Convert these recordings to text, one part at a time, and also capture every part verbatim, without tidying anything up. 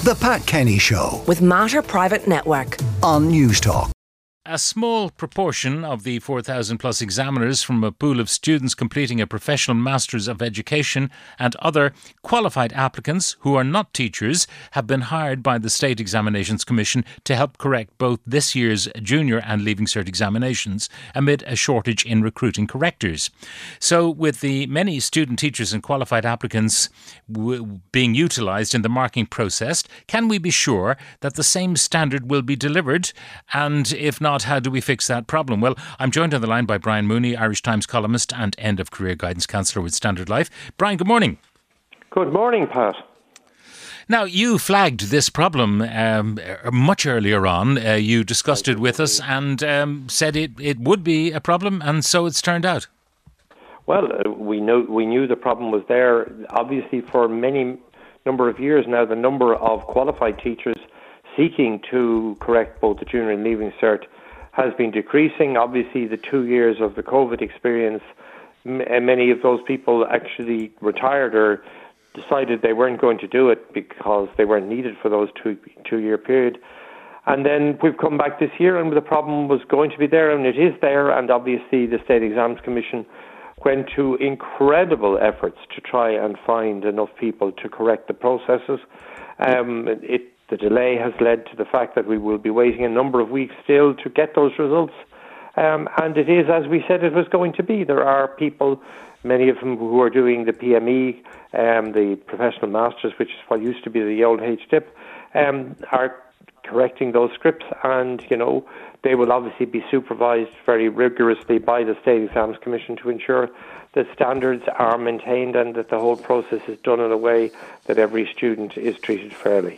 The Pat Kenny Show with Mater Private Network on News Talk. A small proportion of the four thousand plus examiners from a pool of students completing a professional Masters of Education and other qualified applicants who are not teachers have been hired by the State Examinations Commission to help correct both this year's junior and Leaving Cert examinations amid a shortage in recruiting correctors. So with the many student teachers and qualified applicants w- being utilised in the marking process, can we be sure that the same standard will be delivered? And if not, how do we fix that problem? Well, I'm joined on the line by Brian Mooney, Irish Times columnist and end of career guidance counsellor with Standard Life. Brian, good morning. Good morning, Pat. Now, you flagged this problem um, much earlier on. Uh, you discussed it with us and um, said it, it would be a problem, and so it's turned out. Well, uh, we know we knew the problem was there. Obviously, for many number of years now, the number of qualified teachers seeking to correct both the junior and Leaving Cert has been decreasing. Obviously, the two years of the COVID experience, m- many of those people actually retired or decided they weren't going to do it because they weren't needed for those two two-year period. And then we've come back this year and the problem was going to be there, and it is there, and obviously the State Exams Commission went to incredible efforts to try and find enough people to correct the processes. Um, it The delay has led to the fact that we will be waiting a number of weeks still to get those results. Um, and it is, as we said, it was going to be. There are people, many of them who are doing the P M E, um, the Professional Masters, which is what used to be the old H D I P, um, are correcting those scripts. And, you know, they will obviously be supervised very rigorously by the State Exams Commission to ensure that standards are maintained and that the whole process is done in a way that every student is treated fairly.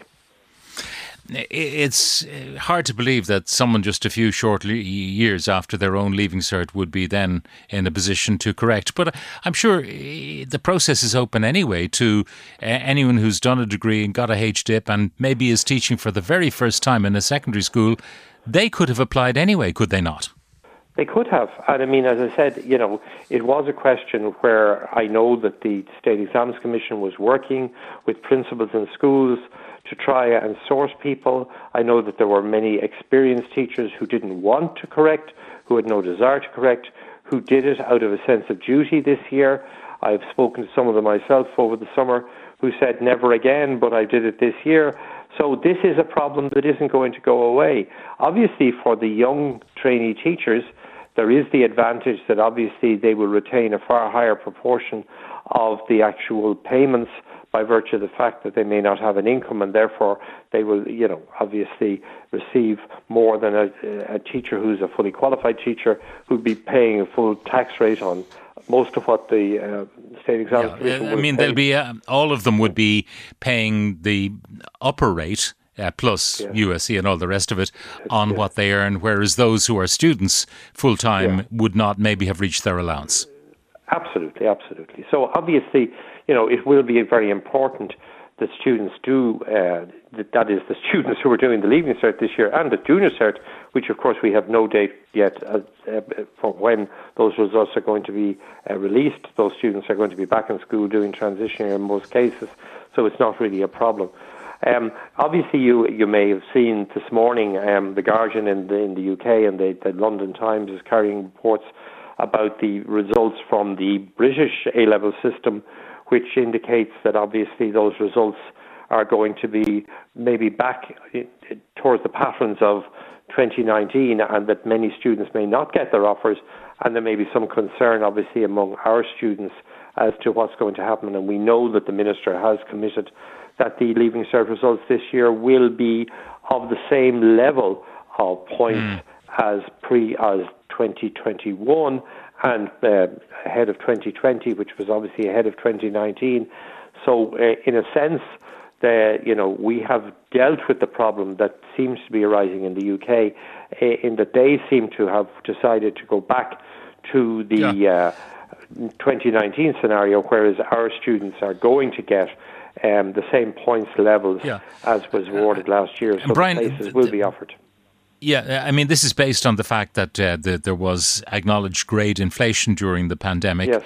It's hard to believe that someone just a few short years after their own Leaving Cert would be then in a position to correct. But I'm sure the process is open anyway to anyone who's done a degree and got a H D I P and maybe is teaching for the very first time in a secondary school. They could have applied anyway, could they not? They could have. And I mean, as I said, you know, it was a question where I know that the State Exams Commission was working with principals in schools to try and source people. I know that there were many experienced teachers who didn't want to correct, who had no desire to correct, who did it out of a sense of duty this year. I've spoken to some of them myself over the summer who said never again, but I did it this year. So this is a problem that isn't going to go away. Obviously, for the young trainee teachers, there is the advantage that obviously they will retain a far higher proportion of the actual payments by virtue of the fact that they may not have an income, and therefore they will, you know, obviously receive more than a, a teacher who's a fully qualified teacher who'd be paying a full tax rate on most of what the uh, State Exams Commission yeah, I mean, they'll be uh, all of them would be paying the upper rate uh, plus yeah. U S C and all the rest of it on yeah. what they earn, whereas those who are students full time yeah. would not maybe have reached their allowance. Absolutely, absolutely. So obviously, you know, it will be very important that students do, uh, that, that is the students who are doing the Leaving Cert this year and the Junior Cert, which of course we have no date yet uh, uh, for when those results are going to be uh, released. Those students are going to be back in school doing transition in most cases, so it's not really a problem. Um, obviously, you you may have seen this morning um, the Guardian in the, in the U K and the, the London Times is carrying reports about the results from the British A-level system, which indicates that obviously those results are going to be maybe back towards the patterns of twenty nineteen, and that many students may not get their offers, and there may be some concern obviously among our students as to what's going to happen. And we know that the Minister has committed that the Leaving Cert results this year will be of the same level of points mm. as pre as twenty twenty-one and uh, ahead of twenty twenty, which was obviously ahead of twenty nineteen. So uh, in a sense, the, you know, we have dealt with the problem that seems to be arising in the U K, uh, in that they seem to have decided to go back to the yeah. uh, twenty nineteen scenario, whereas our students are going to get um, the same points levels yeah. as was awarded last year. So Brian, the places will be offered. Yeah, I mean, this is based on the fact that uh, the, there was acknowledged grade inflation during the pandemic. Yes.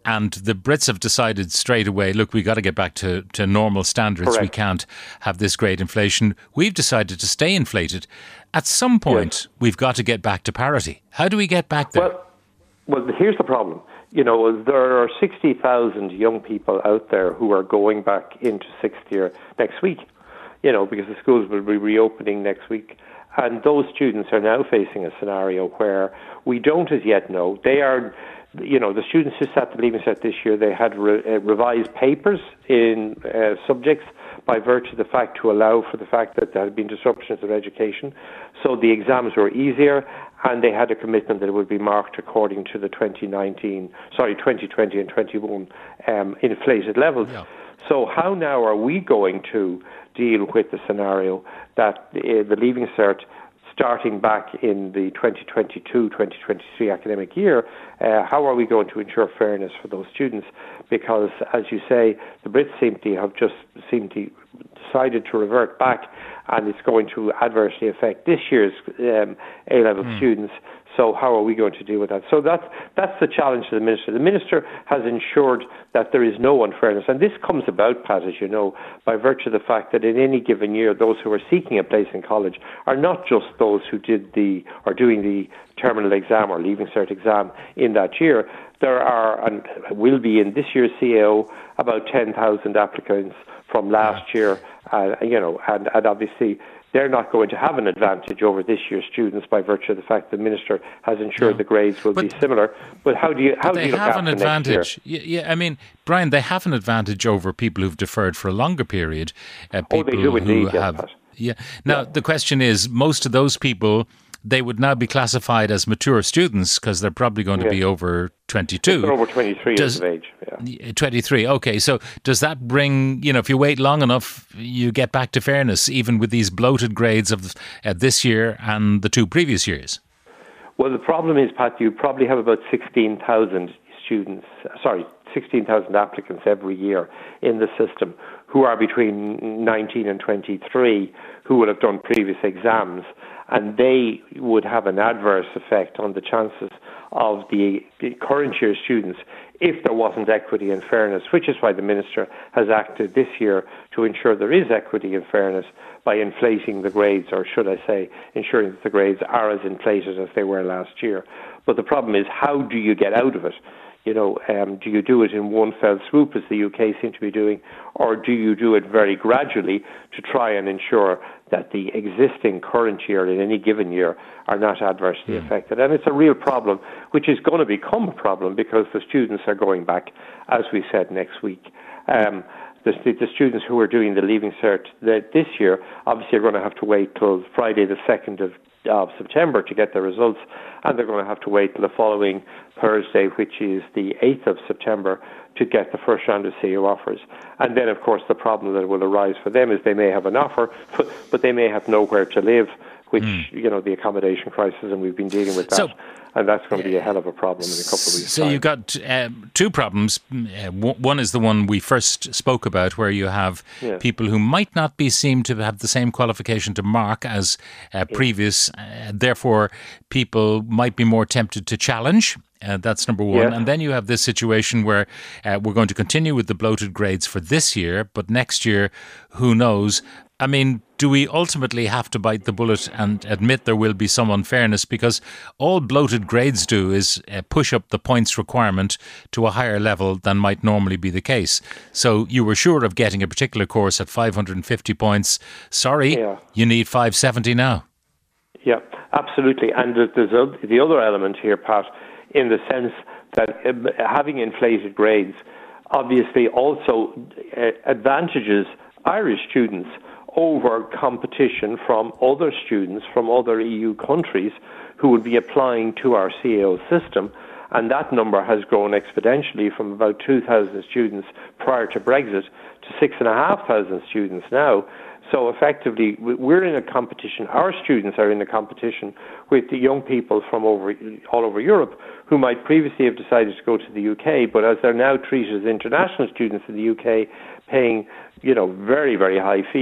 And the Brits have decided straight away, look, we got to get back to, to normal standards. Correct. We can't have this great inflation. We've decided to stay inflated. At some point, Yes. we've got to get back to parity. How do we get back there? Well, well, here's the problem. You know, there are sixty thousand young people out there who are going back into sixth year next week, you know, because the schools will be reopening next week. And those students are now facing a scenario where we don't as yet know. They are, you know, the students who sat the Leaving Cert this year, they had re- uh, revised papers in uh, subjects by virtue of the fact to allow for the fact that there had been disruptions of education. So the exams were easier, and they had a commitment that it would be marked according to the twenty nineteen, sorry, twenty twenty and twenty-one um, inflated levels. Yeah. So how now are we going to deal with the scenario that uh, the Leaving Cert, starting back in the twenty twenty-two twenty twenty-three academic year, uh, how are we going to ensure fairness for those students? Because, as you say, the Brits seem to have just seem to decided to revert back, and it's going to adversely affect this year's um, A-level mm. students. So how are we going to deal with that? So that's, that's the challenge to the Minister. The Minister has ensured that there is no unfairness. And this comes about, Pat, as you know, by virtue of the fact that in any given year, those who are seeking a place in college are not just those who did the, or doing the terminal exam or Leaving Cert exam in that year. There are, and will be in this year's C A O, about ten thousand applicants from last year, uh, you know, and, and obviously they're not going to have an advantage over this year's students by virtue of the fact the Minister has ensured no. the grades will but, be similar. But how do you how do they you look have after an next advantage? year? Yeah, yeah, I mean, Brian, they have an advantage over people who've deferred for a longer period. Uh, people oh, they do who indeed, have, yes, Pat. Yeah. Now Yeah. the question is, most of those people, they would now be classified as mature students because they're probably going to Yeah. be over twenty-two. They're over twenty-three Does- years of age. Yeah. twenty-three, okay. So does that bring, you know, if you wait long enough, you get back to fairness, even with these bloated grades of uh, this year and the two previous years? Well, the problem is, Pat, you probably have about sixteen thousand students, sorry, sixteen thousand applicants every year in the system who are between nineteen and twenty-three who will have done previous exams, and they would have an adverse effect on the chances of the current year students if there wasn't equity and fairness, which is why the Minister has acted this year to ensure there is equity and fairness by inflating the grades, or should I say, ensuring that the grades are as inflated as they were last year. But the problem is, how do you get out of it? You know, um, do you do it in one fell swoop, as the U K seem to be doing, or do you do it very gradually to try and ensure that the existing current year in any given year are not adversely mm. affected? And it's a real problem, which is going to become a problem because the students are going back, as we said, next week. Um, the, the students who are doing the Leaving Cert this year obviously are going to have to wait till Friday the second of of September to get the results, and they're going to have to wait till the following Thursday, which is the eighth of September, to get the first round of C A O offers. And then, of course, the problem that will arise for them is they may have an offer, but, but they may have nowhere to live, which, mm. you know, the accommodation crisis, and we've been dealing with that. So, and that's going to be a hell of a problem in a couple of weeks' So time. you've got um, two problems. Uh, one is the one we first spoke about, where you have yeah. people who might not be seem to have the same qualification to mark as uh, yeah. previous. Uh, therefore, people might be more tempted to challenge. Uh, that's number one. Yeah. And then you have this situation where uh, we're going to continue with the bloated grades for this year, but next year, who knows? I mean, do we ultimately have to bite the bullet and admit there will be some unfairness? Because all bloated grades do is uh, push up the points requirement to a higher level than might normally be the case. So you were sure of getting a particular course at five hundred fifty points. Sorry, yeah. you need five seventy now. Yeah, absolutely. And there's a, the other element here, Pat, in the sense that having inflated grades obviously also uh, advantages Irish students over competition from other students from other E U countries who would be applying to our C A O system. And that number has grown exponentially from about two thousand students prior to Brexit to six thousand five hundred students now. So effectively, we're in a competition. Our students are in a competition with the young people from over all over Europe who might previously have decided to go to the U K, but as they're now treated as international students in the U K, paying, you know, very, very high fees,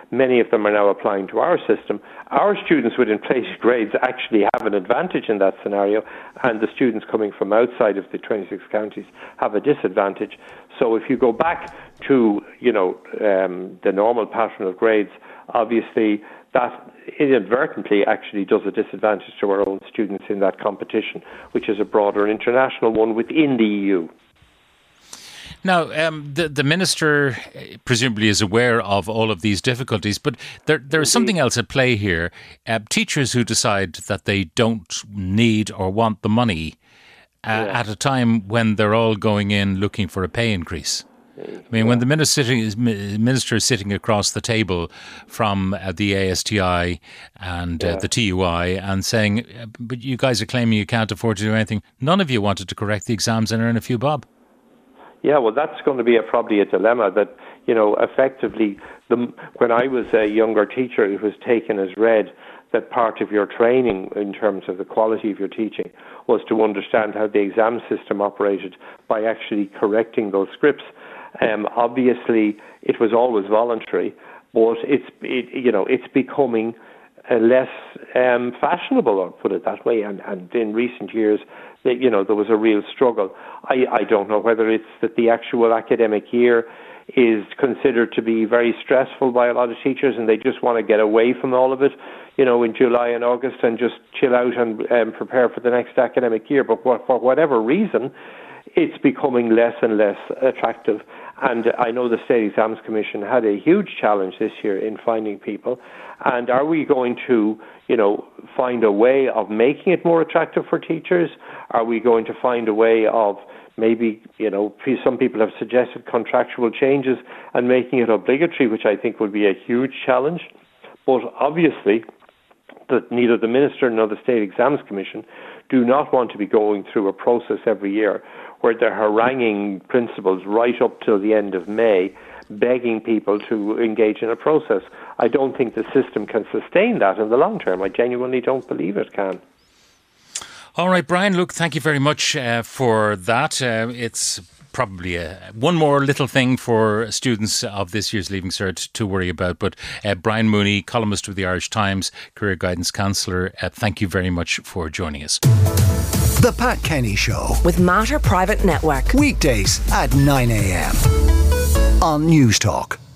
many of them are now applying to our system. Our students with inflated grades actually have an advantage in that scenario, and the students coming from outside of the twenty-six counties have a disadvantage. So if you go back to, you know, um, the normal pattern of grades, obviously that inadvertently actually does a disadvantage to our own students in that competition, which is a broader international one within the E U. Now, um, the, the Minister presumably is aware of all of these difficulties, but there there is something else at play here. Uh, teachers who decide that they don't need or want the money uh, yeah. at a time when they're all going in looking for a pay increase. I mean, when the minister, minister is sitting across the table from uh, the A S T I and uh, yeah. the T U I and saying, but you guys are claiming you can't afford to do anything. None of you wanted to correct the exams and earn a few bob. Yeah, well, that's going to be a, probably a dilemma that, you know, effectively, the, when I was a younger teacher, it was taken as read that part of your training in terms of the quality of your teaching was to understand how the exam system operated by actually correcting those scripts. Um, obviously, it was always voluntary, but it's it, you know it's becoming uh, less um, fashionable, I'll put it that way. And, and in recent years, that, you know, there was a real struggle. I, I don't know whether it's that the actual academic year is considered to be very stressful by a lot of teachers, and they just want to get away from all of it, you know, in July and August and just chill out and um, prepare for the next academic year. But for, for whatever reason, it's becoming less and less attractive. And I know the State Exams Commission had a huge challenge this year in finding people. And are we going to, you know, find a way of making it more attractive for teachers? Are we going to find a way of maybe, you know, some people have suggested contractual changes and making it obligatory, which I think would be a huge challenge. But obviously, that neither the Minister nor the State Exams Commission do not want to be going through a process every year where they're haranguing principals right up till the end of May, begging people to engage in a process. I don't think the system can sustain that in the long term. I genuinely don't believe it can. All right, Brian, look, thank you very much uh, for that. Uh, it's probably a, one more little thing for students of this year's Leaving Cert to worry about. But uh, Brian Mooney, columnist of the Irish Times, Career Guidance Counsellor, uh, thank you very much for joining us. The Pat Kenny Show with Mater Private Network. Weekdays at nine a.m. on News Talk.